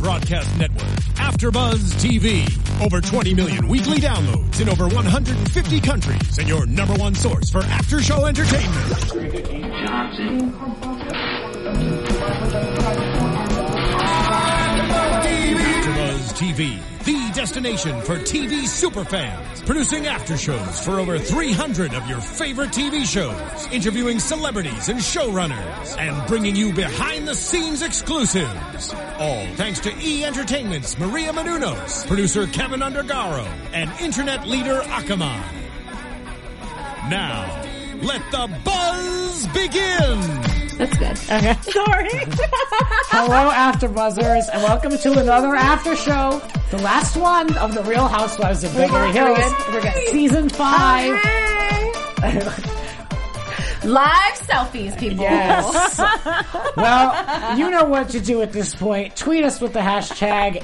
broadcast network, AfterBuzz TV. Over 20 million weekly downloads in over 150 countries, and your number one source for after-show entertainment. AfterBuzz TV, the destination for TV superfans, producing aftershows for over 300 of your favorite TV shows, interviewing celebrities and showrunners, and bringing you behind-the-scenes exclusives. All thanks to E! Entertainment's Maria Menounos, producer Kevin Undergaro, and internet leader Akamai. Now, let the buzz begin! That's good. Okay. Sorry. Hello, AfterBuzzers, and welcome to another after show, the last one of The Real Housewives of Beverly Hills. We're good. Season 5. Live selfies, people. Yes. Well, you know what to do at this point. Tweet us with the hashtag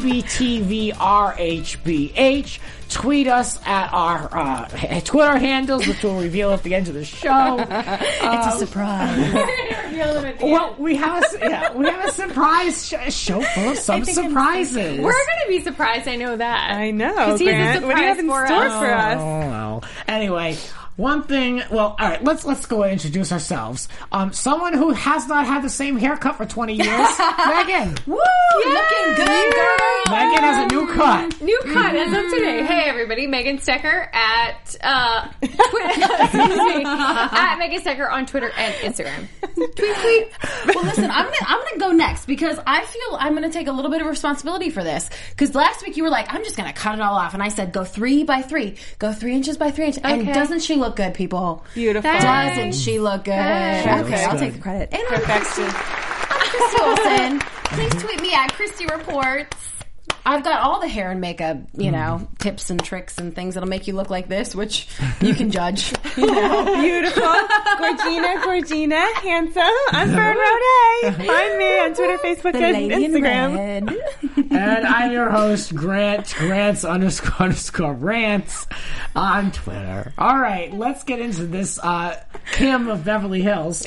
ABTVRHBH. Tweet us at our Twitter handles, which we'll reveal at the end of the show. It's a surprise. Well, we have a surprise show full of some surprises. We're going to be surprised. I know that. I know. Because he has a Grant. What do you have in surprise store for for us? Oh, well. Anyway, one thing. Well, all right. Let's go and introduce ourselves. Someone who has not had the same haircut for 20 years. Megan. Woo! Looking good, girl. Megan has a new cut. New cut as of today. Hey everybody, Megan Stecker at Twitter. At Megan Stecker on Twitter and Instagram. Tweet. Well, listen, I'm gonna go next because I feel I'm gonna take a little bit of responsibility for this. Because last week you were like, I'm just gonna cut it all off, and I said, go 3 by 3, go 3 inches by 3 inches. And doesn't she look good, people? Beautiful. Doesn't she look good? Okay, I'll take the credit. And I'm Christy Wilson. Please tweet me at Christy Reports. I've got all the hair and makeup, tips and tricks and things that'll make you look like this, which you can judge. Beautiful. Gorgina, handsome. I'm Fern Roday. Find me on Twitter, Facebook, and Instagram. And I'm your host, Grant. Grants _ rants on Twitter. All right, let's get into this Kim of Beverly Hills.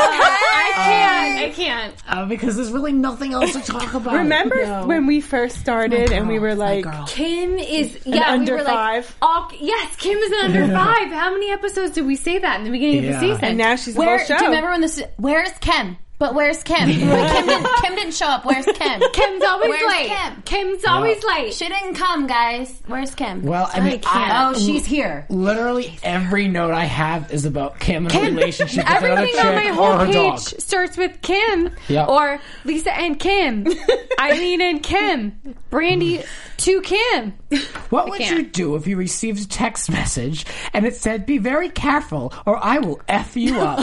I can't. Because there's really nothing else to talk about. Remember when we first started and we were like, Kim is under we were 5? Like, yes, Kim is an under 5. How many episodes did we say that in the beginning of the season? And now she's the whole show. Do you remember when where's Kim? But where's Kim? Kim didn't show up. Where's Kim? Kim's always where's late. Kim? Kim's always late. She didn't come, guys. Where's Kim? Well, I mean, she's here. Literally every note I have is about Kim and her relationship with another Everything on my chick or whole her page dog. starts with Kim Yep. or Lisa and Kim, Eileen and Kim, Brandy to Kim. What would you do if you received a text message and it said, "Be very careful or I will F you up"?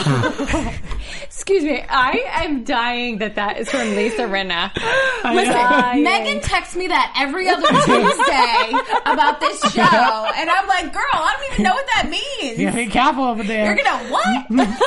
Excuse me, I am dying that is from Lisa Rinna. Listen, Megan texts me that every other Tuesday about this show, and I'm like, girl, I don't even know what that means. Yeah, be careful over there. You're gonna what?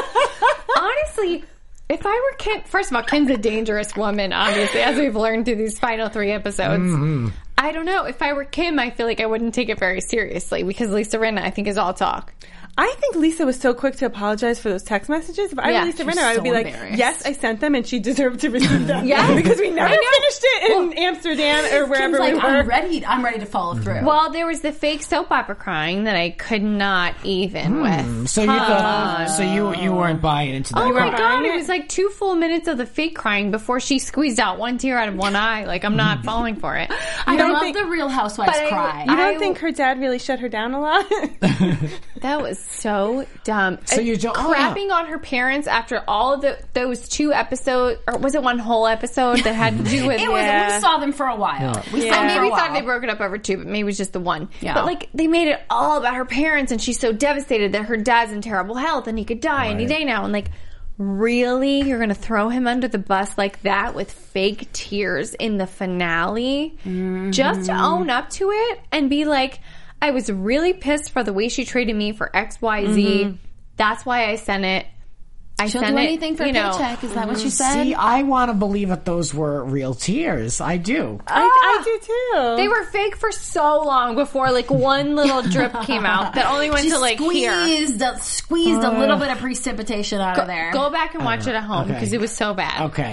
Honestly, if I were Kim, first of all, Kim's a dangerous woman, obviously, as we've learned through these final 3 episodes. Mm-hmm. I don't know. If I were Kim, I feel like I wouldn't take it very seriously because Lisa Rinna, I think, is all talk. I think Lisa was so quick to apologize for those text messages. If I were Lisa Rinna, I would be like, yes, I sent them and she deserved to receive them. Because we never finished it in Amsterdam or wherever Kim's we like, were. I'm ready to follow through. Well, there was the fake soap opera crying that I could not even with. So you thought, you weren't buying into that. Oh my weren't god, buying it was like 2 full minutes of the fake crying before she squeezed out one tear out of one eye. Like, I'm not falling for it. I love the Real Housewives cry. You don't think her dad really shut her down a lot? That was so dumb. So you don't crapping on her parents after all of those 2 episodes, or was it one whole episode that had to do with it? We saw them for a while. We thought they broke it up over 2, but maybe it was just the one. Yeah. But like they made it all about her parents, and she's so devastated that her dad's in terrible health and he could die any day now. And like, really, you're gonna throw him under the bus like that with fake tears in the finale? Just to own up to it and be like, I was really pissed for the way she treated me for XYZ. That's why I sent it. She'll do anything for a paycheck. Is that what she said? See, I want to believe that those were real tears. I do. I do too. They were fake for so long before like one little drip came out that only went to like here. Squeezed a little bit of precipitation out of there. Go back and watch it at home because it was so bad. Okay.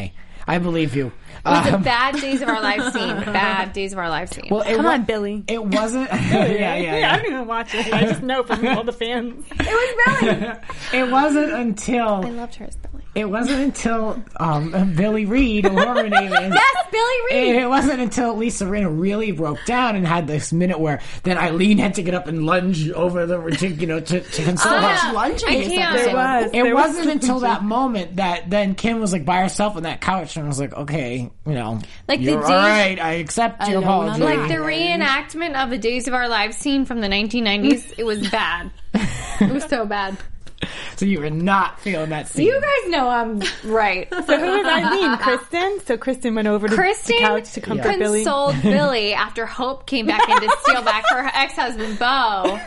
I believe you. It was a bad Days of Our Lives scene. Bad Days of Our Lives scene. Well, Come on, Billy. It wasn't. Yeah, I don't even watch it. I just know from all the fans. It was Billy. It wasn't until I loved her as Billy. It wasn't until Billy Reed, or whatever her name is. Yes, Billy Reed. It wasn't until Lisa Rinna really broke down and had this minute where then Eileen had to get up and lunge over the to console her. Lunging. It wasn't until that moment that then Kim was like by herself on that couch and was like, okay, like you're all right, I accept your apology. Like the reenactment of the Days of Our Lives scene from the 1990s, it was bad. It was so bad. So you were not feeling that scene. You guys know I'm right. So who was Eileen? Kristen? So Kristen went over to the couch to comfort Billy. Consoled Billy after Hope came back in to steal back her ex-husband, Beau.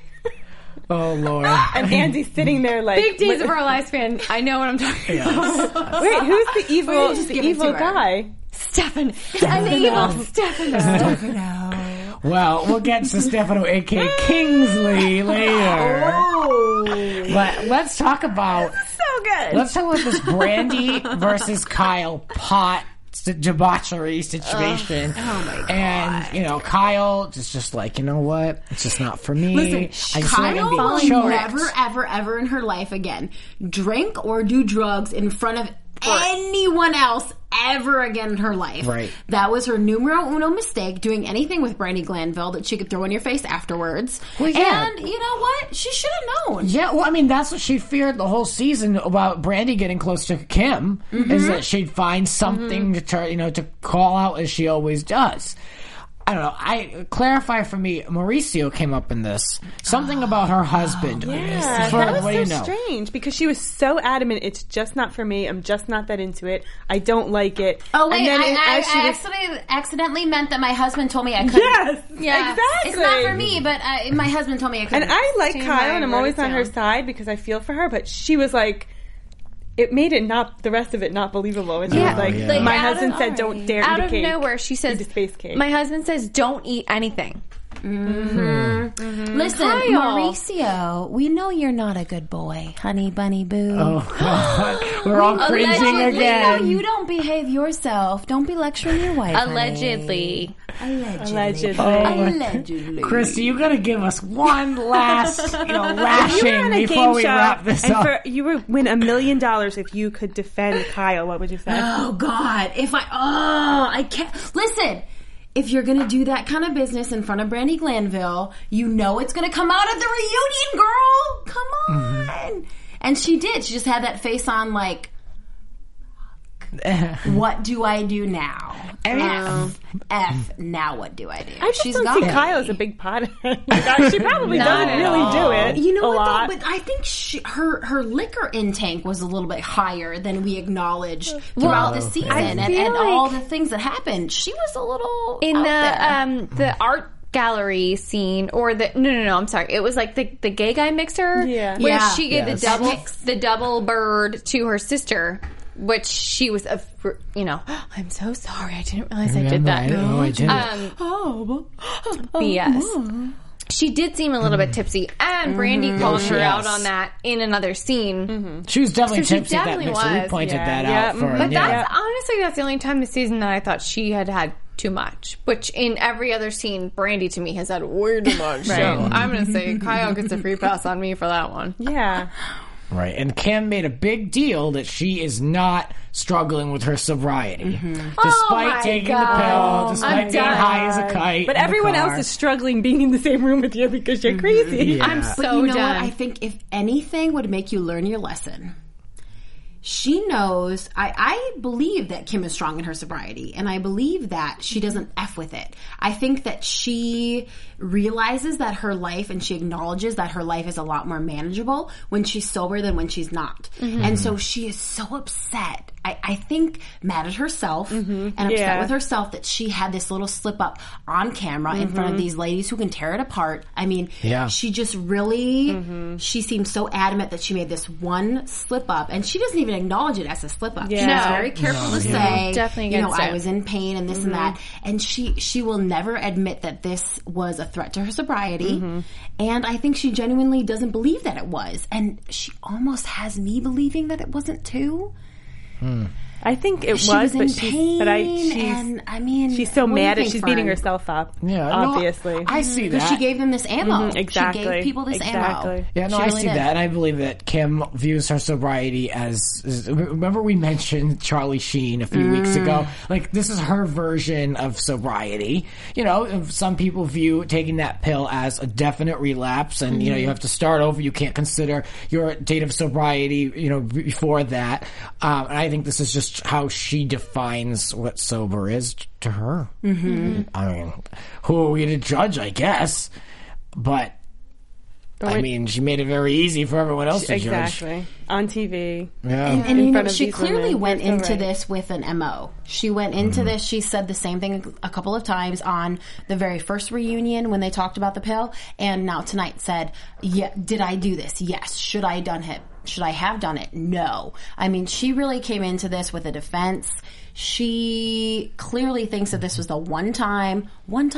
Oh, Lord. And Andy's sitting there like... Big Days of Our Lives fan. I know what I'm talking about. Wait, who's the evil guy? Stefano. An evil Stefano. Well, we'll get to Stefano, a.k.a. Kingsley, later. Oh. But let's talk about... So good. Let's talk about this Brandy versus Kyle pot debauchery situation. Oh my God. And, Kyle is just like, you know what? It's just not for me. Listen, Kyle will never, ever in her life again drink or do drugs in front of anyone else ever again in her life. Right. That was her numero uno mistake, doing anything with Brandi Glanville that she could throw in your face afterwards. Well, yeah. And you know what? She should have known. Yeah, well, I mean, that's what she feared the whole season about Brandi getting close to Kim, is that she'd find something to try, to call out as she always does. I don't know. Clarify for me, Mauricio came up in this. Something about her husband. Yeah, that was so strange because she was so adamant, it's just not for me. I'm just not that into it. I don't like it. Oh, wait, I accidentally meant that my husband told me I couldn't. Yes, yeah, exactly. It's not for me, but my husband told me I couldn't. And I like Kyle, and I'm always on her side because I feel for her, but she was like... It made it the rest of it not believable. And she was like, my husband said don't dare eat a cake. Out of nowhere, she says, space cake. My husband says don't eat anything. Listen, Kyle. Mauricio, we know you're not a good boy, honey bunny boo. Oh, God. We're all cringing again. We know you don't behave yourself. Don't be lecturing your wife. Allegedly. Allegedly. Christy, you gotta give us one last, ration before we wrap this up. You would win $1 million if you could defend Kyle. What would you say? Oh, God. I can't. Listen. If you're going to do that kind of business in front of Brandi Glanville, you know it's going to come out at the reunion, girl. Come on. And she did. She just had that face on like, what do I do now? F, now what do I do? I just don't see Kyle as a big pothead. She probably doesn't really do it. You know what, though? But I think her liquor intake was a little bit higher than we acknowledged throughout the season. And all the things that happened. She was a little in the art gallery scene, or I'm sorry, it was like the gay guy mixer, where she gave the double bird to her sister, which she was I'm so sorry, I didn't realize I did that. No, I didn't. Yes. She did seem a little bit tipsy, and Brandi called her out on that in another scene. She was definitely tipsy. We pointed that out for her. But that's the only time this season that I thought she had too much. Which in every other scene, Brandi to me has had way too much. So I'm going to say Kyle gets a free pass on me for that one. Yeah. Right, and Kim made a big deal that she is not struggling with her sobriety, despite taking the pill, despite being high as a kite. But everyone else is struggling being in the same room with you because you're crazy. Yeah. I'm so But you know done. what? I think if anything would make you learn your lesson, she knows. I believe that Kim is strong in her sobriety, and I believe that she doesn't F with it. I think that she realizes that her life, and she acknowledges that her life is a lot more manageable when she's sober than when she's not. And so she is so upset. I think mad at herself and upset with herself that she had this little slip up on camera in front of these ladies who can tear it apart. I mean, she just really, she seems so adamant that she made this one slip up, and she doesn't even acknowledge it as a slip up. She's very careful to say, definitely I was in pain and this and that. And she will never admit that this was a threat to her sobriety. And I think she genuinely doesn't believe that it was. And she almost has me believing that it wasn't too. I think it she was, in but pain, she's so mad at she's beating herself up. Yeah, obviously. No, I see that. Because she gave them this ammo. Exactly. She gave people this ammo. Yeah, no, I see that, and I believe that Kim views her sobriety as. Remember, we mentioned Charlie Sheen a few weeks ago. Like, this is her version of sobriety. You know, some people view taking that pill as a definite relapse, and you know, you have to start over. You can't consider your date of sobriety, you know, before that. And I think this is just how she defines what sober is to her. Mm-hmm. I mean, who are we to judge, I guess? But I mean, she made it very easy for everyone else to judge. On TV. Yeah. And you know, she clearly went into this with an MO. She went into this, she said the same thing a couple of times on the very first reunion when they talked about the pill, and now tonight said, yeah, did I do this? Yes. Should I have done it? No. I mean, she really came into this with a defense. She clearly thinks that this was the one time, and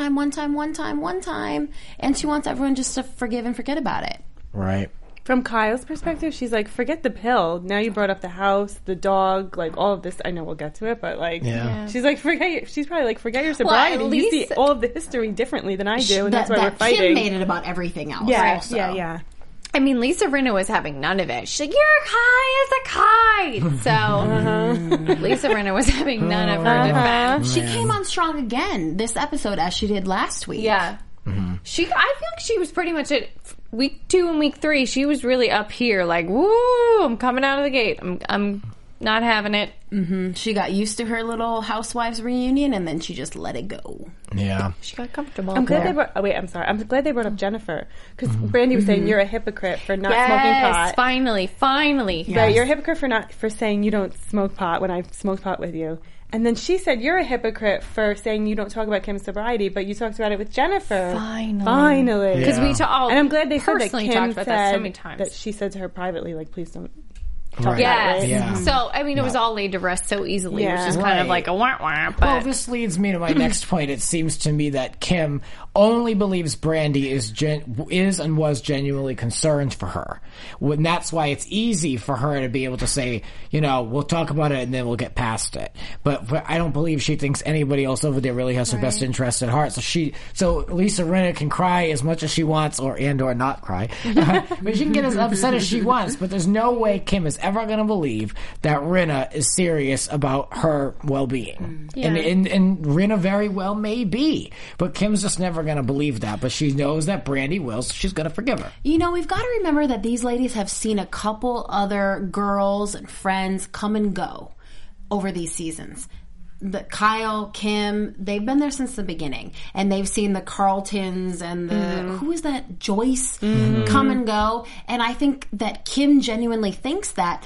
she wants everyone just to forgive and forget about it. Right. From Kyle's perspective, she's like, forget the pill. Now you brought up the house, the dog, like all of this. I know we'll get to it, but like, she's like, she's probably like, forget your sobriety. Well, you see all of the history differently than I do, and that's why we're fighting. Kim made it about everything else. Yeah, also. yeah. I mean, Lisa Rinna was having none of it. She's like, you're high as a kite. So Lisa Rinna was having none of her defense. She came on strong again this episode as she did last week. Yeah. Mm-hmm. I feel like she was pretty much at week 2 and week 3. She was really up here, like, woo, I'm coming out of the gate. I'm not having it. Mm-hmm. She got used to her little housewives reunion, and then she just let it go. Yeah, she got comfortable. I'm glad they brought. Oh wait, I'm sorry. I'm glad they brought up Jennifer because Brandy was saying you're a hypocrite for not smoking pot. Finally. Yes. Right, you're a hypocrite for saying you don't smoke pot when I smoked pot with you. And then she said, you're a hypocrite for saying you don't talk about Kim's sobriety, but you talked about it with Jennifer. Finally. Because we all and I'm glad they said that Kim talked about said that so many times. That she said to her privately, like, please don't talk Right. about it. Yeah. So, I mean, it was all laid to rest so easily, Yeah. which is kind of like a wah-wah. But Well, this leads me to my next point. It seems to me that Kim only believes Brandy is and was genuinely concerned for her. And that's why it's easy for her to be able to say, you know, we'll talk about it and then we'll get past it. But I don't believe she thinks anybody else over there really has her best interest at heart. So Lisa Rinna can cry as much as she wants or not cry. But she can get as upset as she wants. But there's no way Kim is ever going to believe that Rinna is serious about her well-being. Yeah. And Rinna very well may be. But Kim's just never going to believe that. But she knows that Brandy will, so she's going to forgive her. You know, we've got to remember that these ladies have seen a couple other girls and friends come and go over these seasons. Kyle, Kim, they've been there since the beginning, and they've seen the Carltons and the who is that, Joyce, come and go. And I think that Kim genuinely thinks that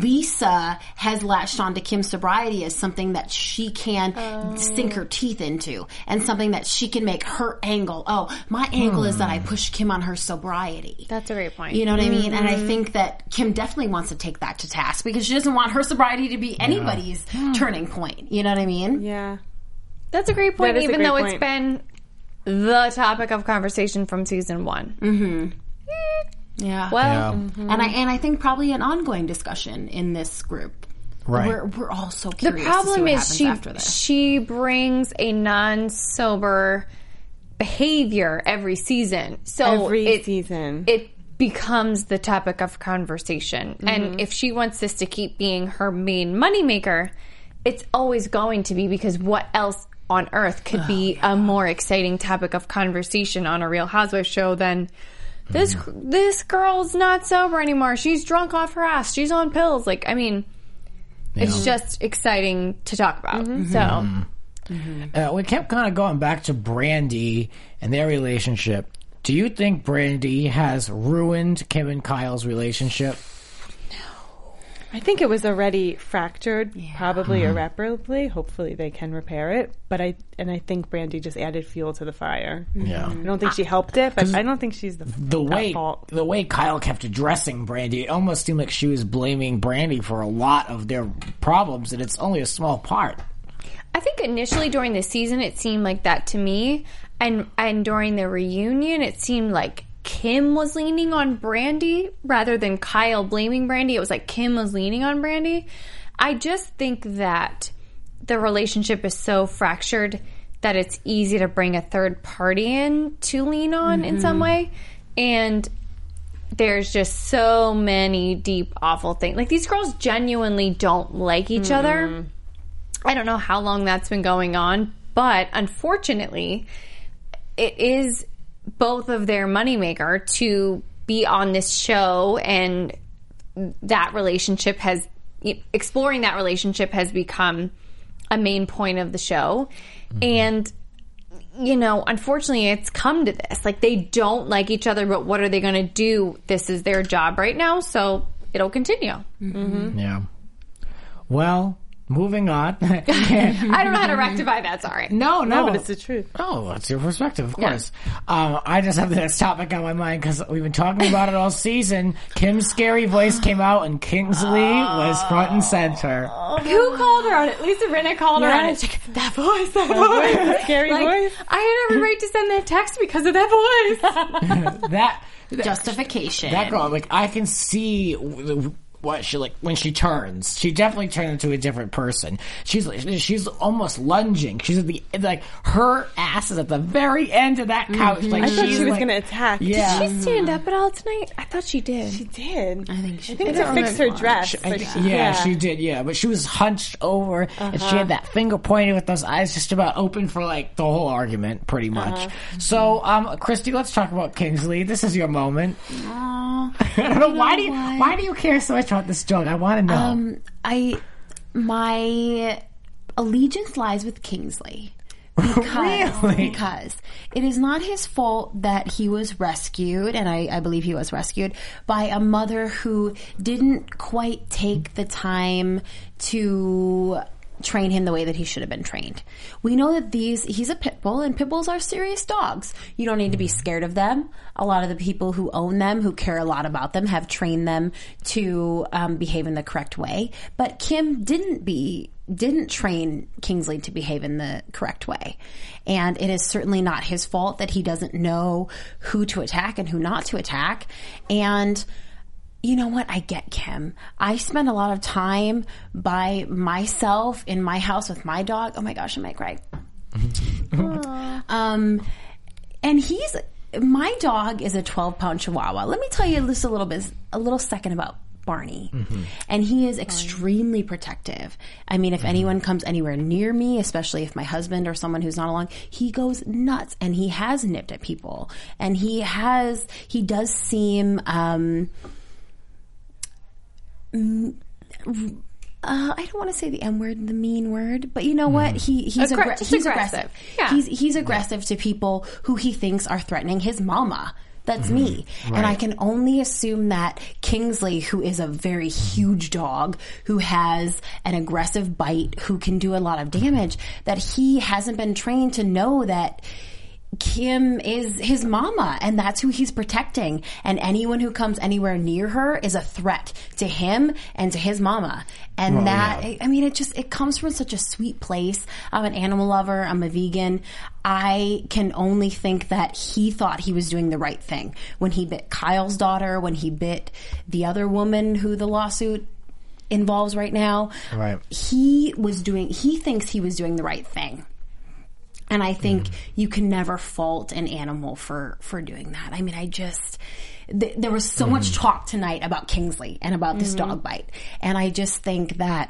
Lisa has latched onto Kim's sobriety as something that she can sink her teeth into, and something that she can make her angle. Oh, my angle is that I push Kim on her sobriety. That's a great point. You know what I mean? And I think that Kim definitely wants to take that to task because she doesn't want her sobriety to be anybody's turning point. You know what I mean? Yeah. That's a great point, even though it's been the topic of conversation from season 1. Mm-hmm. Yeah. Well, and I think probably an ongoing discussion in this group. Right. We're all so curious. The problem to see what is she brings a non-sober behavior every season. So it becomes the topic of conversation. And if she wants this to keep being her main moneymaker, it's always going to be, because what else on earth could be a more exciting topic of conversation on a Real Housewives show than this girl's not sober anymore. She's drunk off her ass. She's on pills. Like, I mean, it's just exciting to talk about. So we kept kind of going back to Brandy and their relationship. Do you think Brandy has ruined Kim and Kyle's relationship? I think it was already fractured, probably irreparably. Hopefully they can repair it. But I think Brandy just added fuel to the fire. Yeah. I don't think she helped it, but I don't think she's at fault. The way Kyle kept addressing Brandy, it almost seemed like she was blaming Brandy for a lot of their problems, and it's only a small part. I think initially during the season it seemed like that to me, and during the reunion it seemed like Kim was leaning on Brandy rather than Kyle blaming Brandy. It was like Kim was leaning on Brandy. I just think that the relationship is so fractured that it's easy to bring a third party in to lean on in some way. And there's just so many deep, awful things. Like, these girls genuinely don't like each other. I don't know how long that's been going on, but unfortunately, it is both of their moneymaker to be on this show, and that relationship exploring that relationship has become a main point of the show. And, you know, unfortunately, it's come to this. Like, they don't like each other, but what are they going to do? This is their job right now, so it'll continue. Yeah. Well, moving on. I don't know how to rectify that, sorry. No, but it's the truth. Oh, that's your perspective, of course. I just have the next topic on my mind because we've been talking about it all season. Kim's scary voice came out and Kingsley was front and center. Who called her on it? Lisa Rinna called her on it. She's like, that voice. Scary voice. I had every right to send that text because of that voice. that justification. That girl, like, I can see what she, like, when she turns. She definitely turned into a different person. She's almost lunging. She's at the, like, her ass is at the very end of that couch. Like, I thought she was going to attack. Yeah. Did she stand up at all tonight? I thought she did. She did. I think she did. to fix her dress. She did, yeah. But she was hunched over, and she had that finger pointing with those eyes just about open for, like, the whole argument, pretty much. So, Christy, let's talk about Kingsley. This is your moment. I don't know, why do you care so much about this joke? I want to know. My allegiance lies with Kingsley. Because it is not his fault that he was rescued, and I believe he was rescued, by a mother who didn't quite take the time to train him the way that he should have been trained. We know that he's a pit bull, and pit bulls are serious dogs. You don't need to be scared of them. A lot of the people who own them, who care a lot about them, have trained them to behave in the correct way. But Kim didn't train Kingsley to behave in the correct way. And it is certainly not his fault that he doesn't know who to attack and who not to attack. And you know what? I get Kim. I spend a lot of time by myself in my house with my dog. Oh my gosh, I might cry. And my dog is a 12-pound Chihuahua. Let me tell you just a little second about Barney. And he is extremely protective. I mean, if anyone comes anywhere near me, especially if my husband or someone who's not along, he goes nuts, and he has nipped at people. And he does seem, I don't want to say the M word, the mean word, but you know what? He's aggressive. Yeah. He's aggressive to people who he thinks are threatening his mama. That's me. Right. And I can only assume that Kingsley, who is a very huge dog, who has an aggressive bite, who can do a lot of damage, that he hasn't been trained to know that Kim is his mama, and that's who he's protecting. And anyone who comes anywhere near her is a threat to him and to his mama. And I mean, it comes from such a sweet place. I'm an animal lover. I'm a vegan. I can only think that he thought he was doing the right thing when he bit Kyle's daughter, when he bit the other woman who the lawsuit involves right now. Right. He thinks he was doing the right thing. And I think you can never fault an animal for doing that. I mean, there was so much talk tonight about Kingsley and about this dog bite. And I just think that,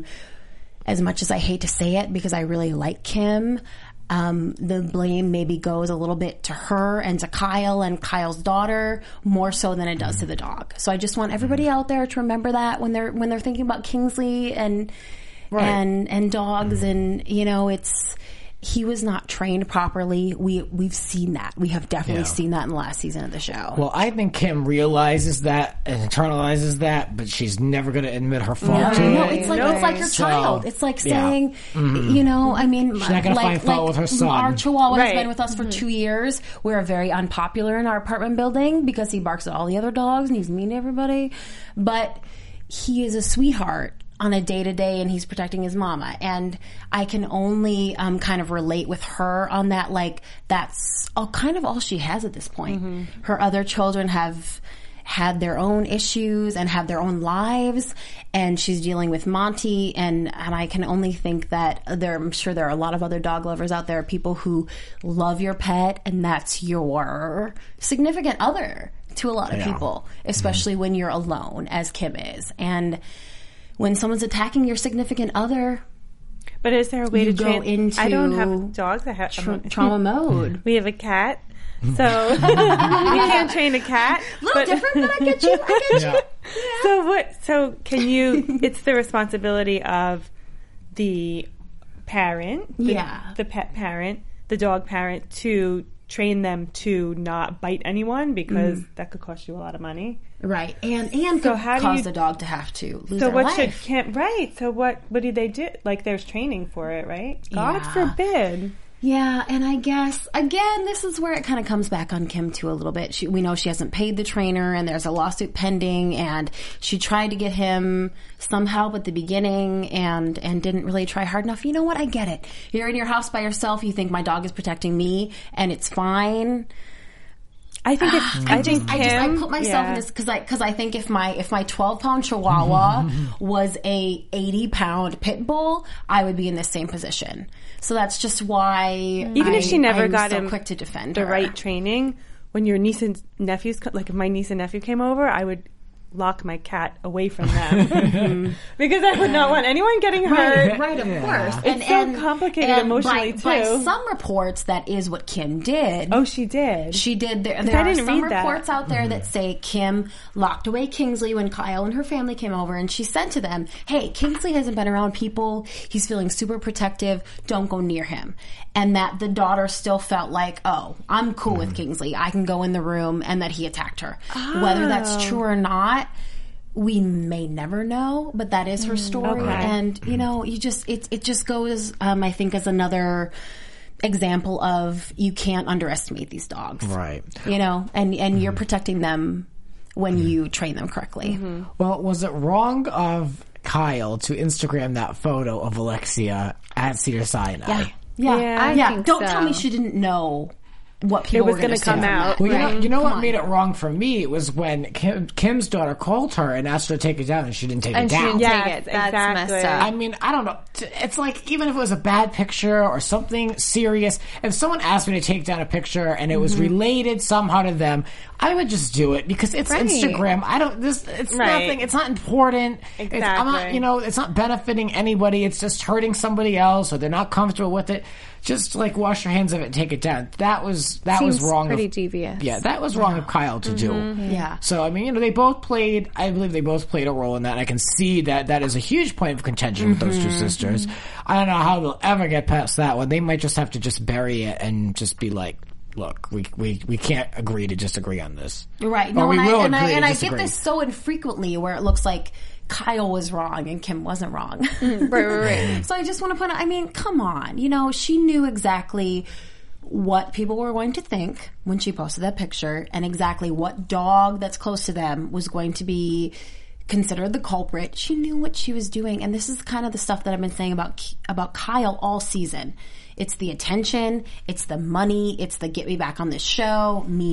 as much as I hate to say it, because I really like Kim, the blame maybe goes a little bit to her and to Kyle and Kyle's daughter, more so than it does to the dog. So I just want everybody out there to remember that when they're thinking about Kingsley and dogs, and you know, he was not trained properly. We've seen that. We have definitely seen that in the last season of the show. Well, I think Kim realizes that and internalizes that, but she's never going to admit her fault to it. No, it's like her child. It's like saying, you know, I mean, she's not going to find fault with her son. Our Chihuahua has been with us for 2 years. We're very unpopular in our apartment building because he barks at all the other dogs and he's mean to everybody. But he is a sweetheart on a day-to-day, and he's protecting his mama. And I can only kind of relate with her on that. Like, that's kind of all she has at this point. Her other children have had their own issues and have their own lives, and she's dealing with Monty, and I can only think that I'm sure there are a lot of other dog lovers out there, people who love your pet, and that's your significant other to a lot of people, especially when you're alone, as Kim is. And when someone's attacking your significant other, but is there a way to go into I don't have dogs. I have trauma mode. We have a cat, so we can't train a cat. A little different, but I get you. Yeah. So what? So can you? It's the responsibility of the parent, the pet parent, the dog parent, to train them to not bite anyone, because that could cost you a lot of money. Right. And so cause the dog to have to lose their life. So what do they do? Like, there's training for it, right? God forbid. Yeah, and I guess, again, this is where it kind of comes back on Kim, too, a little bit. We know she hasn't paid the trainer, and there's a lawsuit pending, and she tried to get him some help at the beginning and didn't really try hard enough. You know what? I get it. You're in your house by yourself. You think my dog is protecting me, and it's fine. I think I put myself in this because I think if my 12-pound Chihuahua was a 80-pound pit bull, I would be in the same position. So that's just why even if she never got him quick to defend the her. right training, when your niece and nephews, like if my niece and nephew came over, I would lock my cat away from them because I would not want anyone getting hurt. Right, of course. It's so complicated emotionally too. By some reports, that is what Kim did. Oh, she did. She did. There are some reports out there that say Kim locked away Kingsley when Kyle and her family came over, and she said to them, "Hey, Kingsley hasn't been around people. He's feeling super protective. Don't go near him." And that the daughter still felt like, "Oh, I'm cool with Kingsley. I can go in the room," and that he attacked her. Whether that's true or not, we may never know, but that is her story. Okay. And, you know, it just goes, I think, as another example of you can't underestimate these dogs. Right. You know, and you're protecting them when you train them correctly. Mm-hmm. Well, was it wrong of Kyle to Instagram that photo of Alexia at Cedars-Sinai? Yeah. Don't tell me she didn't know what people were going to come out. Well, you know what made it wrong for me was when Kim's daughter called her and asked her to take it down, and she didn't take it down. She didn't take it. That's messed up. I mean, I don't know. It's like, even if it was a bad picture or something serious, if someone asked me to take down a picture and it was related somehow to them, I would just do it because it's Instagram. It's nothing. It's not important. Exactly. It's not benefiting anybody. It's just hurting somebody else, or they're not comfortable with it. Just like wash your hands of it and take it down. That was wrong. Pretty devious. Yeah, that was wrong of Kyle to do. Yeah. So I mean, they both played. I believe they both played a role in that. And I can see that is a huge point of contention with those two sisters. I don't know how they'll ever get past that one. They might just have to just bury it and just be like, look, we can't agree to disagree on this. Right. No, I get this so infrequently where it looks like Kyle was wrong and Kim wasn't wrong. Right. So I just want to point out, I mean, come on. She knew exactly what people were going to think when she posted that picture, and exactly what dog that's close to them was going to be considered the culprit. She knew what she was doing. And this is kind of the stuff that I've been saying about Kyle all season. It's the attention, it's the money, it's the get me back on this show, me.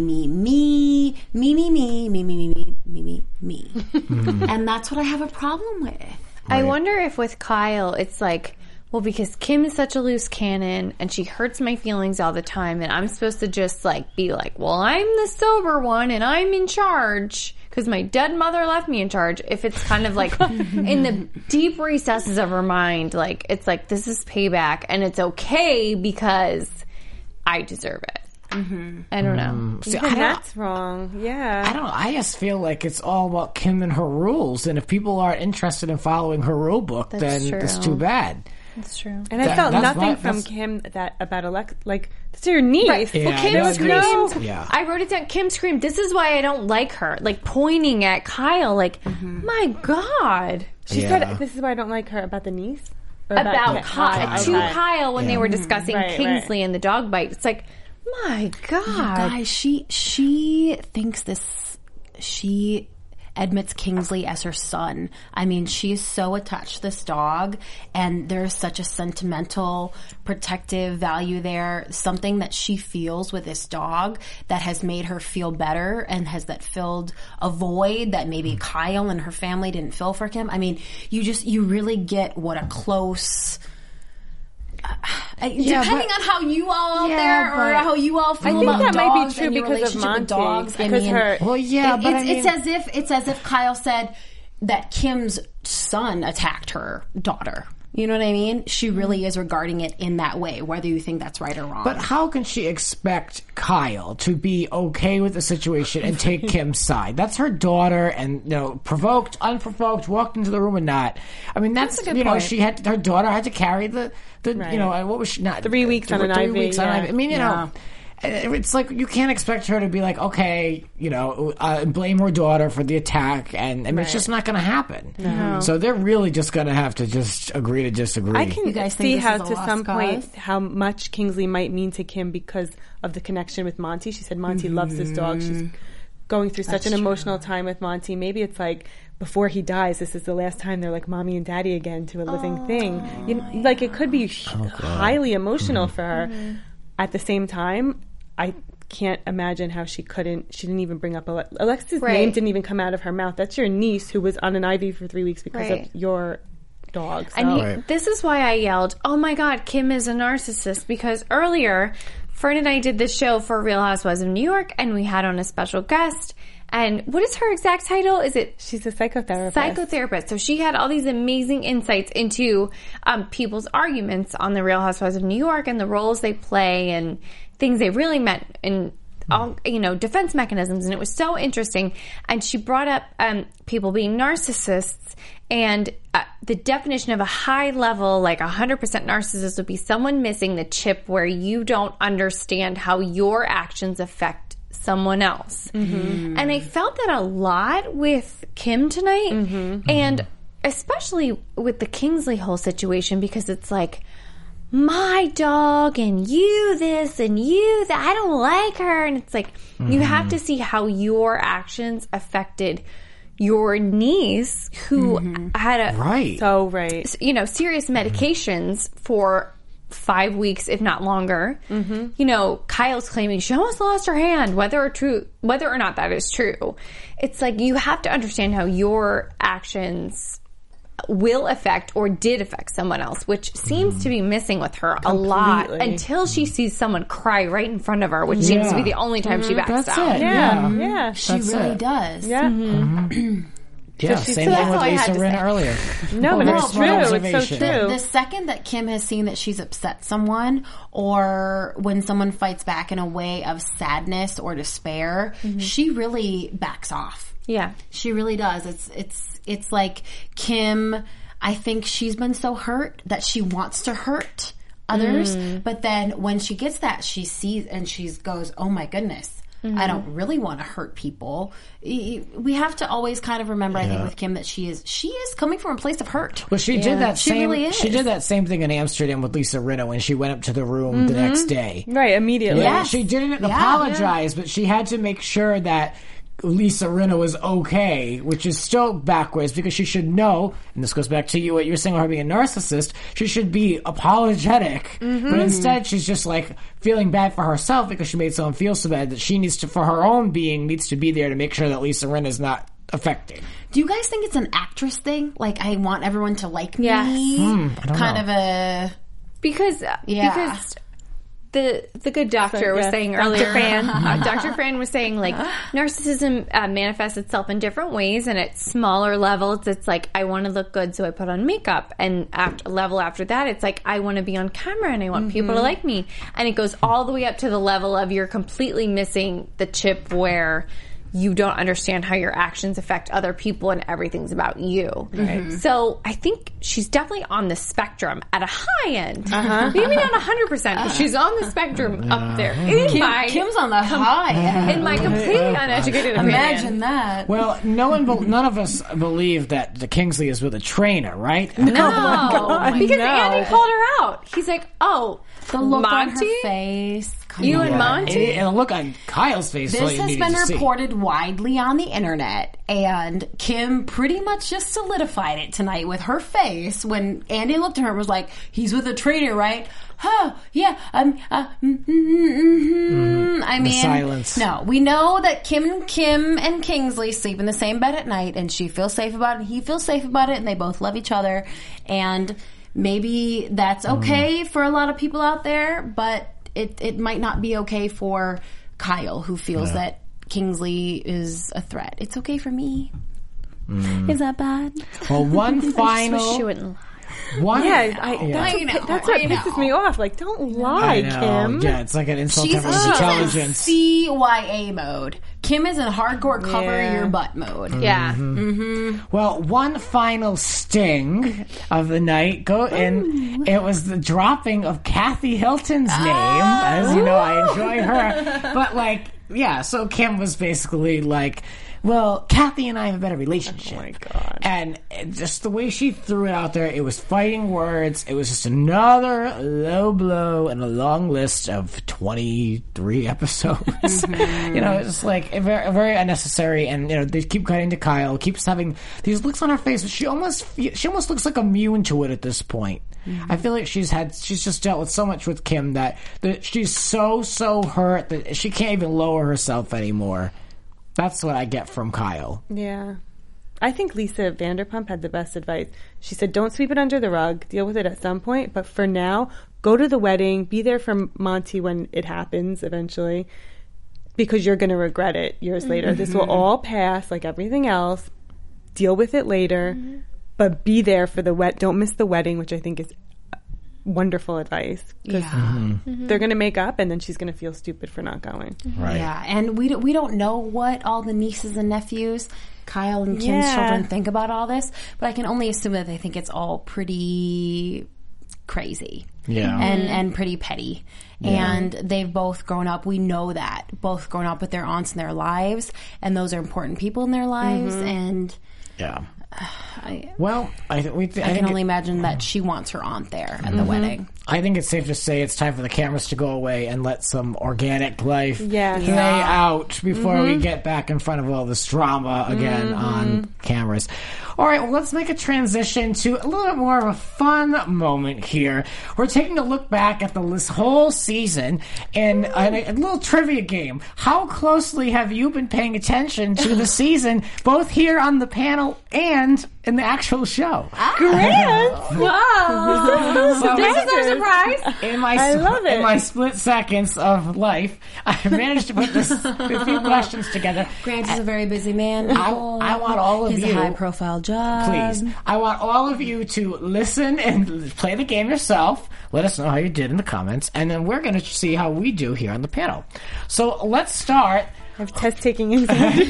And that's what I have a problem with. Right. I wonder if with Kyle, it's like, well, because Kim is such a loose cannon and she hurts my feelings all the time, and I'm supposed to just be like, well, I'm the sober one and I'm in charge because my dead mother left me in charge. If it's kind of like in the deep recesses of her mind, like, it's like, this is payback and it's okay because I deserve it. Mm-hmm. I don't know. See, that's wrong. Yeah. I don't know. I just feel like it's all about Kim and her rules. And if people aren't interested in following her rule book, then it's too bad. That's true. And I felt nothing from Kim about like, that's your niece. Right. Yeah, well, Kim screamed. Yeah. I wrote it down. Kim screamed, "This is why I don't like her." Like, pointing at Kyle, like, my God. She said, "This is why I don't like her," about the niece? About Kyle when they were discussing Kingsley and the dog bite. It's like, my God. You guys, she thinks this, admits Kingsley as her son. I mean, she's so attached to this dog, and there's such a sentimental, protective value there, something that she feels with this dog that has made her feel better and has that filled a void that maybe Kyle and her family didn't fill for Kim. I mean, you really get what a close... depending on how you all out there or how you all feel about dogs, that might be true and your because of Monty. with dogs. Because it's as if Kyle said that Kim's son attacked her daughter. You know what I mean? She really is regarding it in that way, whether you think that's right or wrong. But how can she expect Kyle to be okay with the situation and take Kim's side? That's her daughter, and provoked, unprovoked, walked into the room and not. I mean, that's a good point. her daughter had to carry the what was she not 3 weeks on an IV. 3 weeks on an IV. I mean, it's like you can't expect her to be like, okay, blame her daughter for the attack, and I mean, it's just not going to happen. No. So they're really just going to have to just agree to disagree. I can see how, to some point, how much Kingsley might mean to Kim because of the connection with Monty. She said Monty loves this dog. She's going through such an emotional time with Monty. Maybe it's like, before he dies, this is the last time they're like mommy and daddy again to a living thing. Like, it could be highly emotional for her. At the same time, I can't imagine how she didn't even bring up Alexis's name didn't even come out of her mouth. That's your niece who was on an IV for 3 weeks because of your dog. So. And this is why I yelled, oh my God, Kim is a narcissist, because earlier, Fern and I did this show for Real Housewives of New York, and we had on a special guest. And what is her exact title? She's a psychotherapist. Psychotherapist. So she had all these amazing insights into people's arguments on the Real Housewives of New York and the roles they play and things they really meant in all, defense mechanisms. And it was so interesting. And she brought up people being narcissists, and the definition of a high level, like 100% narcissist, would be someone missing the chip where you don't understand how your actions affect someone else. And I felt that a lot with Kim tonight, and especially with the Kingsley whole situation, because it's like, my dog and you this and you that, I don't like her, and it's like you have to see how your actions affected your niece who had serious medications for 5 weeks, if not longer. Kyle's claiming she almost lost her hand, whether or not that is true. It's like you have to understand how your actions will affect or did affect someone else, which seems to be missing with her a lot until she sees someone cry right in front of her, which seems to be the only time she backs down. Yeah. She really does. Yeah. Yeah, same thing with Lisa Rinna earlier. No, but it's true. It's so true. The second that Kim has seen that she's upset someone, or when someone fights back in a way of sadness or despair, she really backs off. Yeah. She really does. It's like Kim, I think she's been so hurt that she wants to hurt others, but then when she gets that, she sees and she goes, oh my goodness. I don't really want to hurt people. We have to always kind of remember, I think, with Kim, that she is coming from a place of hurt. Well, she did that she did that same thing in Amsterdam with Lisa Rinna when she went up to the room the next day. Right, immediately. Yeah, she didn't apologize, but she had to make sure that Lisa Rinna was okay, which is still backwards, because she should know, and this goes back to what you were saying about her being a narcissist, she should be apologetic, but instead she's just like feeling bad for herself because she made someone feel so bad that she needs to, for her own being, needs to be there to make sure that Lisa Rinna is not affected. Do you guys think it's an actress thing? Like, I want everyone to like me? I don't know. Of a... Because the good doctor was saying earlier, Dr. Fran was saying, like, narcissism manifests itself in different ways, and at smaller levels, it's like, I want to look good, so I put on makeup, and after that, it's like, I want to be on camera, and I want people to like me, and it goes all the way up to the level of you're completely missing the chip where you don't understand how your actions affect other people and everything's about you. So I think she's definitely on the spectrum at a high end. Maybe not 100%, but she's on the spectrum up there. Kim's on the high end. In my completely uneducated opinion. Imagine that. Well, none of us believe that the Kingsley is with a trainer, right? No. Because Andy called her out. He's like, oh, the look Monty? on her face. You and Monty? And look on Kyle's face. This has been reported widely on the internet, and Kim pretty much just solidified it tonight with her face when Andy looked at her and was like, he's with a traitor, right? Oh, yeah. I mean, silence. No, we know that Kim and Kingsley sleep in the same bed at night, and she feels safe about it, and he feels safe about it, and they both love each other, and maybe that's okay for a lot of people out there, but it might not be okay for Kyle, who feels that Kingsley is a threat. It's okay for me. Is that bad? Well, one final... She wouldn't lie. That's what pisses me off. Like, don't lie, Kim. Yeah, it's like an insult to She's intelligence. in CYA mode. Kim is in hardcore cover your butt mode. Yeah. Well, one final sting of the night. It was the dropping of Kathy Hilton's name. As you know, I enjoy her. But so Kim was basically like, well, Kathy and I have a better relationship. Oh my God. And just the way she threw it out there, it was fighting words. It was just another low blow in a long list of 23 episodes. You know, it's like very unnecessary. And, you know, they keep cutting to Kyle, keeps having these looks on her face. She almost looks like immune to it at this point. I feel like she's just dealt with so much with Kim that she's so hurt that she can't even lower herself anymore. That's what I get from Kyle. Yeah. I think Lisa Vanderpump had the best advice. She said, don't sweep it under the rug. Deal with it at some point. But for now, go to the wedding. Be there for Monty when it happens eventually. Because you're going to regret it years later. This will all pass like everything else. Deal with it later. But be there for the don't miss the wedding, which I think is wonderful advice, because they're going to make up and then she's going to feel stupid for not going. Right. Yeah, and we don't know what all the nieces and nephews, Kyle and Kim's children, think about all this, but I can only assume that they think it's all pretty crazy. Yeah. And pretty petty. Yeah. And they've both grown up. We know that. Both grown up with their aunts in their lives, and those are important people in their lives, and I can only imagine that she wants her aunt there at the wedding. I think it's safe to say it's time for the cameras to go away and let some organic life play out before we get back in front of all this drama again on cameras. All right, well, let's make a transition to a little bit more of a fun moment here. We're taking a look back at this whole season and a little trivia game. How closely have you been paying attention to the season, both here on the panel and in the actual show? Grant! Wow! So this is our surprise. In my split seconds of life, I managed to put a few questions together. Grant is a very busy man. I want all of you. He's a high-profile job. Please. I want all of you to listen and play the game yourself. Let us know how you did in the comments, and then we're going to see how we do here on the panel. So let's start. I have test-taking anxiety.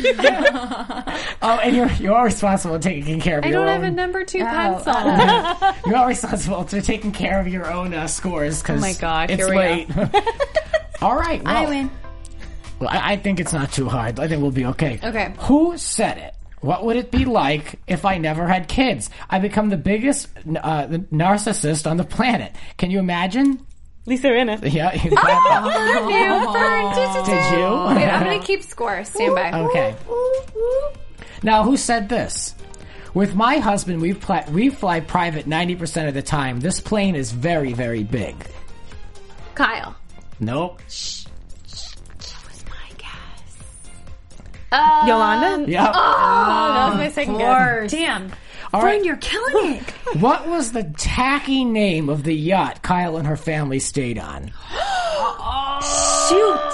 And you're responsible for taking care of your own... I don't have a number 2 pencil. You're responsible for taking care of your own scores, because it's late. All right. Well, I win. Well, I think it's not too hard. I think we'll be okay. Okay. Who said it? What would it be like if I never had kids? I become the biggest narcissist on the planet. Can you imagine? Lisa Rinna. Yeah. Did you? Wait, I'm going to keep score. Stand by. Okay. Now, who said this? With my husband, we fly private 90% of the time. This plane is very, very big. Kyle. Nope. Yolanda? Yep. That was my second guess. Damn. All right. You're killing it. What was the tacky name of the yacht Kyle and her family stayed on? Shoot.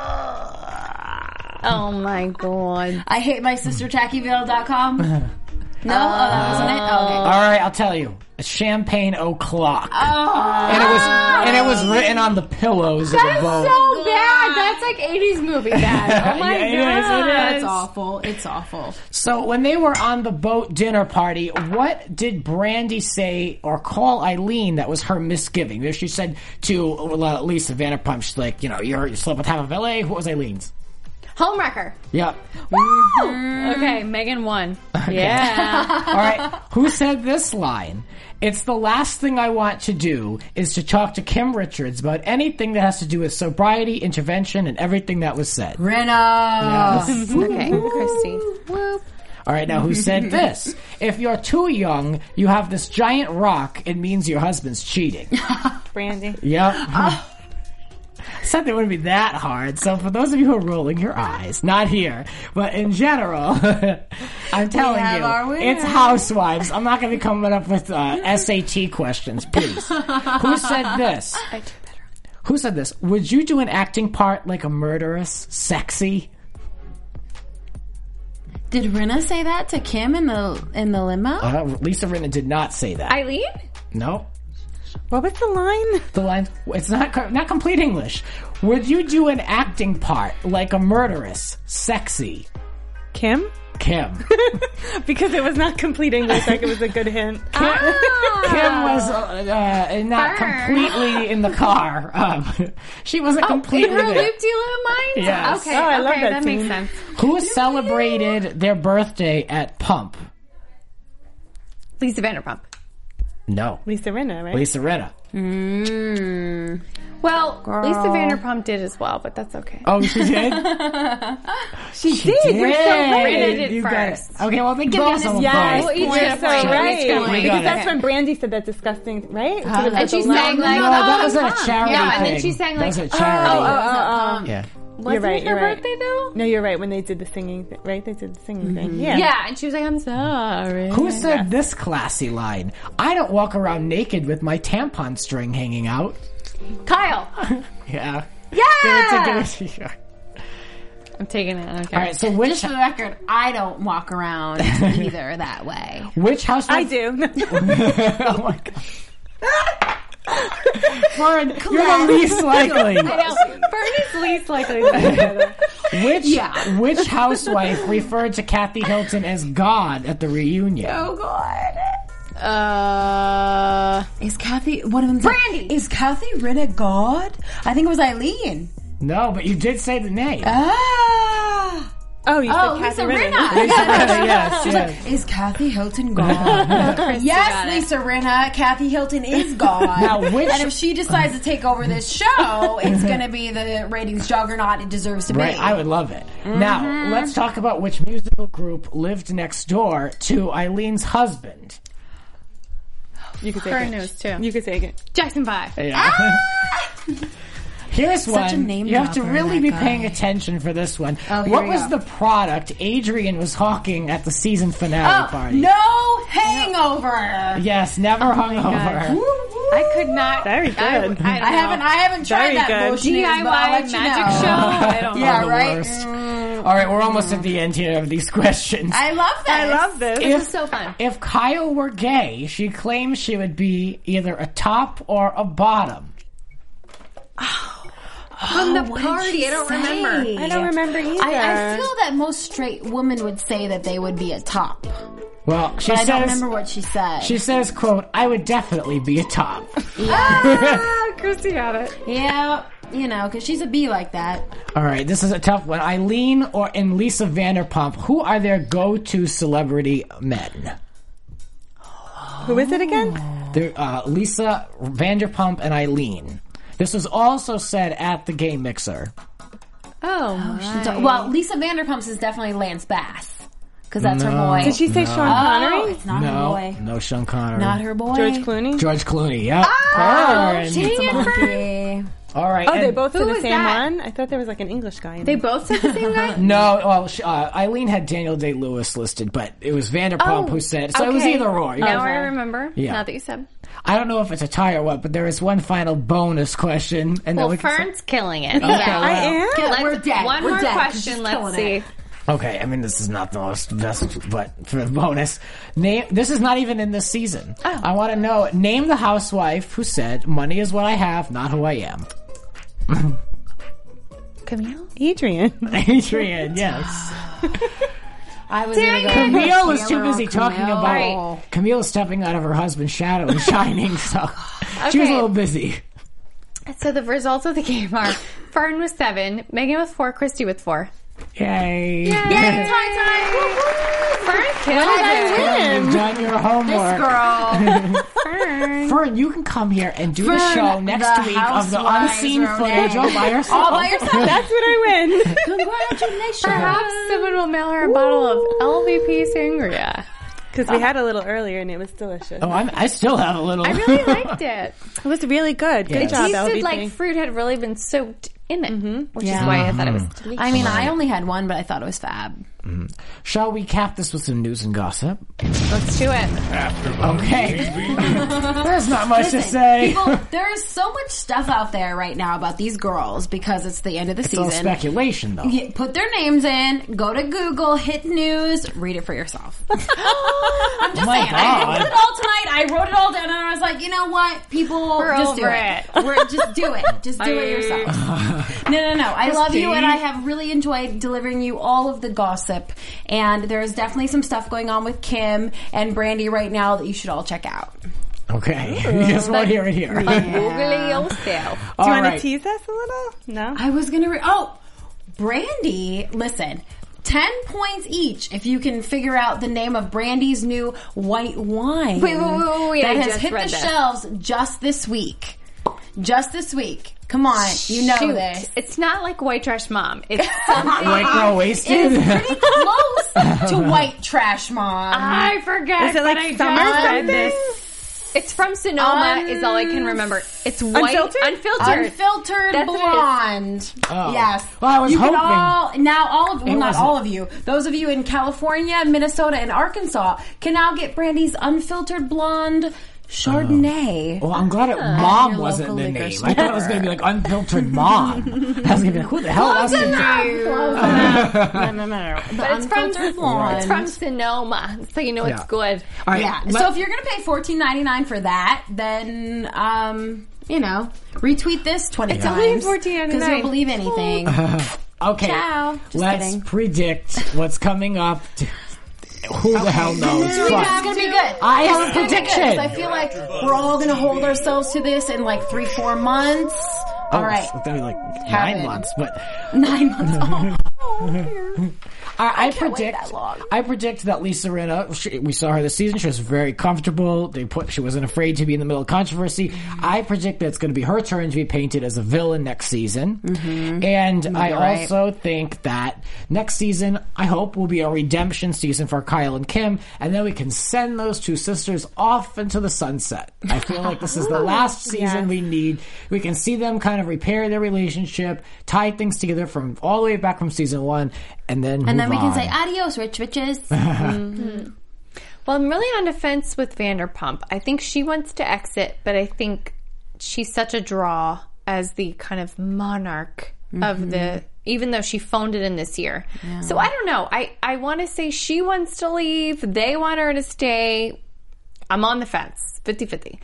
Oh my God. I hate my sister tackyville.com. No? That wasn't it? Oh, okay. All right, I'll tell you. Champagne O'Clock. And it was written on the pillows of the boat. So bad. That's like 80s movie bad. Oh my God. It is. It's awful. It's awful. So when they were on the boat dinner party, what did Brandy say or call Eileen that was her misgiving? She said to Lisa Vanderpump, she's like, you slept with half of LA. What was Eileen's? Homewrecker. Yep. Okay, Megan won. Yeah. All right. Who said this line? It's the last thing I want to do is to talk to Kim Richards about anything that has to do with sobriety, intervention, and everything that was said. Rinna. Yes. Okay, Christy. Whoop. All right, now who said this? If you're too young, you have this giant rock, it means your husband's cheating. Brandy. Yep. Said it wouldn't be that hard. So for those of you who are rolling your eyes, not here, but in general, I'm telling you, it's housewives. I'm not going to be coming up with SAT questions, please. Who said this? Who said this? Would you do an acting part like a murderess, sexy? Did Rinna say that to Kim in the limo? Lisa Rinna did not say that. Eileen? No. What was the line? The line, it's not complete English. Would you do an acting part like a murderess, sexy? Kim? Because it was not complete English, like it was a good hint. Kim was not completely in the car. She wasn't completely in her there. loop-de-loop mind? Yes. Okay, I love that makes sense. Who celebrated their birthday at Pump? Lisa Vanderpump. No. Lisa Rinna, right? Lisa Rinna. Well, Lisa Vanderpump did as well, but that's okay. Oh, she did? She did. You're so right. Rinna did You got first. it. Okay, well, then give us a Yes, point. you're so right. We Because got that's it. when Brandy said that disgusting, right? And she sang like, No, that was at a charity No, thing. and then she sang like, that was a charity. Yeah. wasn't You're right, it her you're right. birthday though? No, you're right. When they did the singing, right? They did the singing thing. Yeah. Yeah, and she was like, I'm sorry. Who said this classy line? I don't walk around naked with my tampon string hanging out. Kyle. Yeah. Yeah! Give it to I'm taking it. Okay. All right, so which... Just for the record, I don't walk around either that way. Which housewife... I do. Oh my god. Fern, you're the least likely. I know. Bernie's least likely to do that. Which housewife referred to Kathy Hilton as God at the reunion? Oh God. Is Kathy, one of them Brandy. Is Kathy Rinna God? I think it was Eileen. No, but you did say the name. Oh, you said Lisa Kathy Rinna. Yes. Is Kathy Hilton God? Yes, Lisa Rinna. Kathy Hilton is God. Now, which... And if she decides to take over this show, it's going to be the ratings juggernaut it deserves to be. Right, I would love it. Now, let's talk about which musical group lived next door to Eileen's husband. You could take Fern it. knows too. You could take it. Jackson 5. Yeah. Here's Such one. a name You have to dropper, really that be guy. paying attention for this one. Oh, here what we was go. the product Adrian was hawking at the season finale party? No hangover. Yes, never hungover. I could not. Very good. I don't know. I haven't tried Very that good. motion DIY but I'll let you magic know. show. I don't know. Yeah, the right. worst. All right, we're almost at the end here of these questions. I love this. I love this. This is so fun. If Kyle were gay, she claims she would be either a top or a bottom. From the party, I don't remember. I don't remember either. I feel that most straight women would say that they would be a top. Well, she But I don't says, remember what she said. she says, quote, I would definitely be a top. Christy got it. Yeah, you know, because she's a bee like that. All right, this is a tough one. Eileen and Lisa Vanderpump, who are their go-to celebrity men? Who is it again? They're, Lisa Vanderpump and Eileen. This was also said at the Game Mixer. Oh, my. Well, Lisa Vanderpump is definitely Lance Bass. Because that's her boy. Did she say Sean Oh, Connery? it's not her No, boy. no Sean Connery. Not her boy. George Clooney? George Clooney, yep. Oh, Burn. she's a monkey. All right. Oh, they and- both said Who the was same that? one? I thought there was like an English guy in They there. both said the same guy? No, well, Eileen had Daniel Day-Lewis listed, but it was Vanderpump who said, so it was okay. either or. Now I remember. Yeah. Now that you said. I don't know if it's a tie or what, but there is one final bonus question. And then Well, we can Fern's killing it. Okay, Yeah. I am? We're dead. One We're more dead, 'cause question. she's Let's killing see. it. Okay, I mean, this is not the most best, but for the bonus, this is not even in this season. Oh. I want to know, name the housewife who said, money is what I have, not who I am. Camille? Adrian. Adrian, yes. I was going to go. Camille was too busy Camille. talking about Right. Camille stepping out of her husband's shadow and shining, so she was a Okay. little busy. So the results of the game are Fern with 7, Megan with 4, Christy with 4. Yay. Yay, time. Fern killed it. You've done your homework. This girl. Fern, you can come here and do the show next week of the unseen footage all by yourself. All by yourself. That's what I win. Congratulations. Perhaps someone will mail her a bottle of LVP Sangria. Because we had a little earlier and it was delicious. Oh, I still have a little. I really liked it. It was really good. Good job, It tasted LVP. like fruit had really been soaked in it, which is why I thought it was delicious. I mean, I only had one, but I thought it was fab. Shall we cap this with some news and gossip? Let's do it. Okay. There's not much to say. People, there is so much stuff out there right now about these girls because it's the end of the season. It's all speculation, though. Put their names in, go to Google, hit news, read it for yourself. I'm just saying. God. I did it all tonight. I wrote it all down and I was like, you know what? People, We're just do over it. it. Just do it. Just do it yourself. No. I love you and I have really enjoyed delivering you all of the gossip. And there's definitely some stuff going on with Kim and Brandi right now that you should all check out. Okay. You just won't hear it here. Google yourself. Do you want to tease us a little? No? I was going to... Brandi, listen... 10 points each if you can figure out the name of Brandi's new white wine Wait, that has hit the shelves just this week. Just this week. Come on, you know this. It's not like White Trash Mom. It's something. White Girl Wasted? It's pretty close to White Trash Mom. I forget. Is it like summer something? It's from Sonoma, is all I can remember. It's white, unfiltered That's blonde. Oh. Yes. Well, I was you hoping. Not all of you. Those of you in California, Minnesota, and Arkansas can now get Brandi's unfiltered blonde Chardonnay. Well, I'm glad Mom wasn't the name. I thought it was going to be like Unfiltered Mom. I was going to be like, who the hell else is that? No. But it's from Sonoma, so you know it's good. All right, Yeah. So if you're going to pay $14.99 for that, then retweet this 20 times. only $14.99. Because you'll believe anything. Okay. Ciao. Just Let's kidding. predict what's coming up. Who the hell knows? It's going to be good. I have a prediction. I feel like we're all going to hold ourselves to this in like 3-4 months. All right. It's going to be like Have 9 it. months, but 9 months. I can't wait that long. predict that Lisa Rinna, we saw her this season. She was very comfortable. She wasn't afraid to be in the middle of controversy. I predict that it's going to be her turn to be painted as a villain next season. And I also think that next season, I hope, will be a redemption season for Kyle and Kim. And then we can send those two sisters off into the sunset. I feel like this is the last season we need. We can see them kind of repair their relationship, tie things together from all the way back from season 1, and then we can say adios, rich bitches. Well, I'm really on the fence with Vanderpump. I think she wants to exit, but I think she's such a draw as the kind of monarch of the... Even though she phoned it in this year. Yeah. So I don't know. I want to say she wants to leave. They want her to stay. I'm on the fence. 50-50.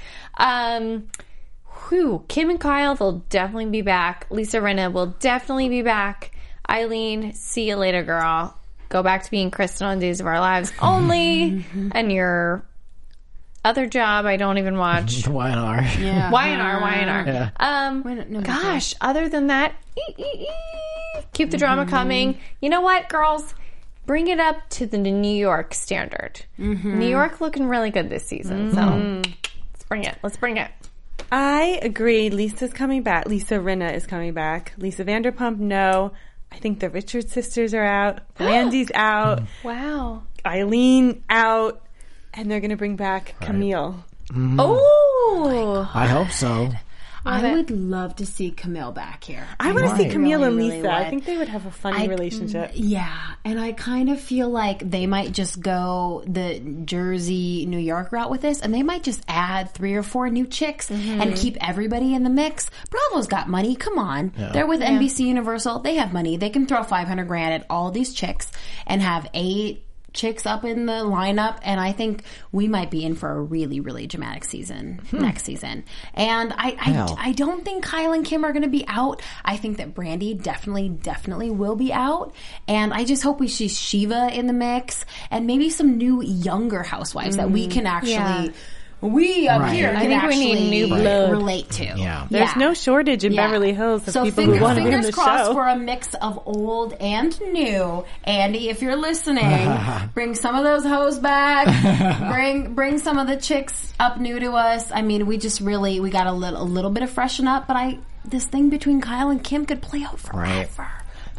Kim and Kyle, they'll definitely be back. Lisa Rinna will definitely be back. Eileen, see you later, girl. Go back to being Kristen on Days of Our Lives only. And your other job I don't even watch. Y&R. Yeah. Y&R. Yeah. Gosh, other than that, keep the drama coming. You know what, girls? Bring it up to the New York standard. New York looking really good this season. So let's bring it. I agree. Lisa's coming back. Lisa Rinna is coming back. Lisa Vanderpump, no. I think the Richards sisters are out. Brandi's out. Wow. Eileen out. And they're going to bring back Camille. Oh! I hope so. I would love to see Camille back here. I want to see Camille and really Lisa. I think they would have a funny relationship. Yeah, and I kind of feel like they might just go the Jersey, New York route with this, and they might just add 3 or 4 new chicks and keep everybody in the mix. Bravo's got money. Come on. Yeah. They're with NBC Universal. They have money. They can throw $500,000 at all these chicks and have 8 chicks up in the lineup, and I think we might be in for a really, really dramatic season next season. And I don't think Kyle and Kim are going to be out. I think that Brandi definitely will be out, and I just hope we see Shiva in the mix and maybe some new younger housewives that we can actually we up here I can think we actually need new blood. relate to. Yeah. There's no shortage in Beverly Hills of people who want to be in the fingers crossed show. for a mix of old and new. Andy, if you're listening, bring some of those hoes back. bring some of the chicks up new to us. I mean, we got a little bit of freshen up, but this thing between Kyle and Kim could play out forever.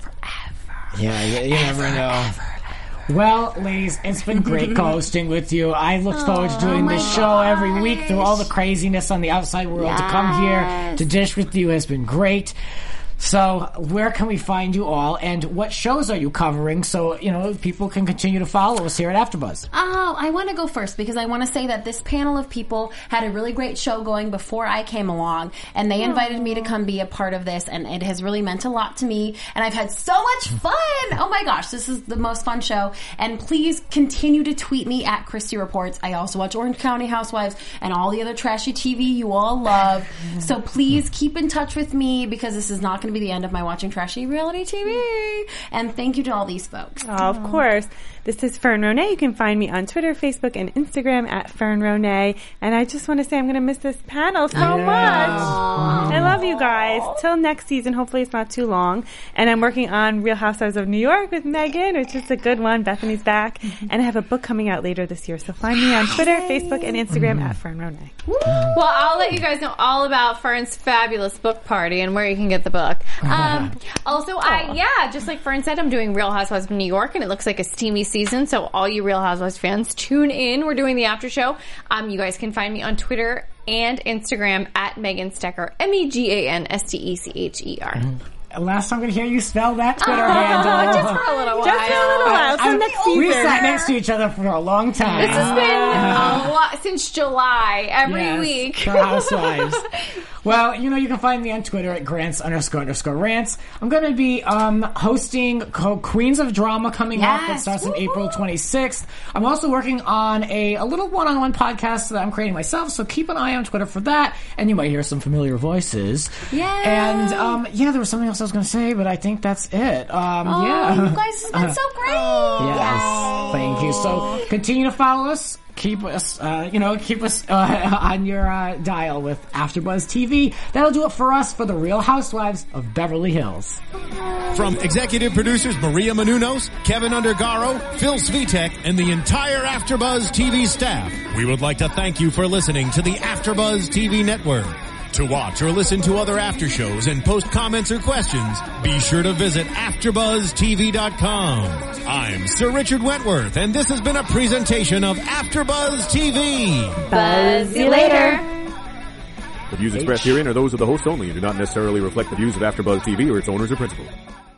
Yeah, you never know. Well, ladies, it's been great co-hosting with you. I look forward to doing this show every week through all the craziness on the outside world. To come here to dish with you has been great. So, where can we find you all, and what shows are you covering so, people can continue to follow us here at AfterBuzz? Oh, I want to go first because I want to say that this panel of people had a really great show going before I came along, and they invited me to come be a part of this, and it has really meant a lot to me, and I've had so much fun! Oh my gosh, this is the most fun show, and please continue to tweet me at Christy Reports. I also watch Orange County Housewives and all the other trashy TV you all love, so please keep in touch with me because this is not going to be the end of my watching trashy reality TV. And thank you to all these folks. Oh, of course. This is Fern Ronay. You can find me on Twitter, Facebook, and Instagram at Fern Ronay. And I just want to say I'm going to miss this panel so much. I love you guys. Till next season. Hopefully it's not too long. And I'm working on Real Housewives of New York with Megan, which is a good one. Bethany's back. And I have a book coming out later this year. So find me on Twitter, Facebook, and Instagram at Fern Ronay. Well, I'll let you guys know all about Fern's fabulous book party and where you can get the book. Also, just like Fern said, I'm doing Real Housewives of New York, and it looks like a steamy season, so all you Real Housewives fans, tune in. We're doing the after show. You guys can find me on Twitter and Instagram at Megan Stecher, MEGANSTECHER. Last time I'm going to hear you spell that Twitter handle. Just for a little while. Just for a little while. So next season. We sat next to each other for a long time. This has been a lot since July, every week. For Housewives. Well, you can find me on Twitter at Grants__Rants. I'm going to be hosting Queens of Drama coming up. That starts on April 26th. I'm also working on a little one-on-one podcast that I'm creating myself, so keep an eye on Twitter for that. And you might hear some familiar voices. Yeah. And, there was something else I was going to say, but I think that's it. You guys have been so great. Yes. Thank you. So continue to follow us. Keep us on your dial with AfterBuzz TV. That'll do it for us for the Real Housewives of Beverly Hills. From executive producers Maria Menounos, Kevin Undergaro, Phil Svitek, and the entire AfterBuzz TV staff, we would like to thank you for listening to the AfterBuzz TV network. To watch or listen to other after shows and post comments or questions, be sure to visit AfterBuzzTV.com. I'm Sir Richard Wentworth, and this has been a presentation of AfterBuzz TV. Buzz you later. The views expressed herein are those of the host only and do not necessarily reflect the views of AfterBuzz TV or its owners or principals.